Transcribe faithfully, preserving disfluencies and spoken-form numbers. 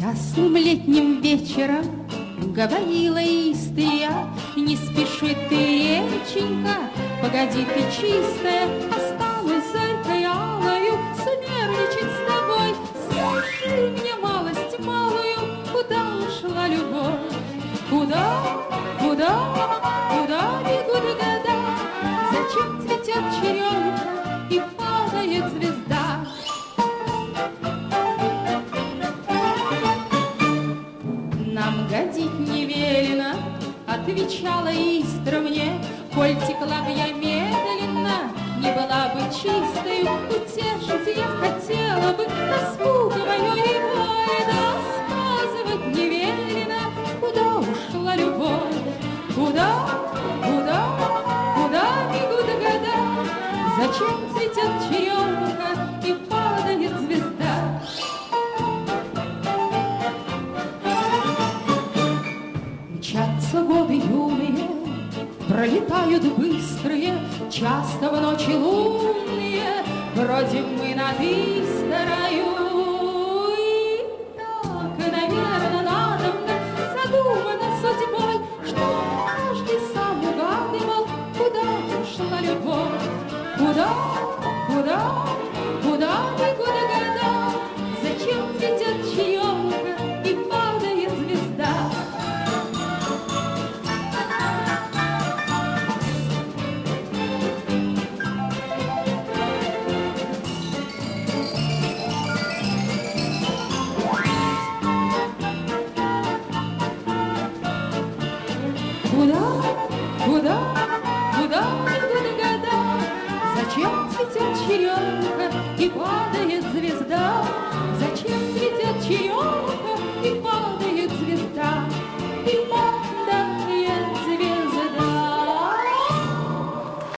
Ясным летним вечером говорила Истрия: не спеши ты, реченька, погоди ты, чистая, останусь зарькой алою, смердичать с тобой. Скажи мне малость малую, куда ушла любовь? Куда, куда, куда бегут года? Зачем цветет черемуха и падает звезда? Нам годить не велено, отвечала Истра мне, коль текла б я медленно, не была бы чистою, утешить я хотела бы тоску мою и горе, да сказывать не велено, куда ушла любовь, куда, куда, куда бегут года, зачем цветет черемуха и падает звезда? Мчатся годы юные, пролетают быстрые, часто в ночи лунные бродим мы над Истрою. И так, наверно, надобно задумано судьбой, что каждый сам угадывал, куда ушла любовь, куда, куда, куда бегут года, зачем цветет черемуха и падает звезда? Куда, куда, куда бегут года? Зачем цветет черемуха и падает звезда? Зачем цветет черемуха и падает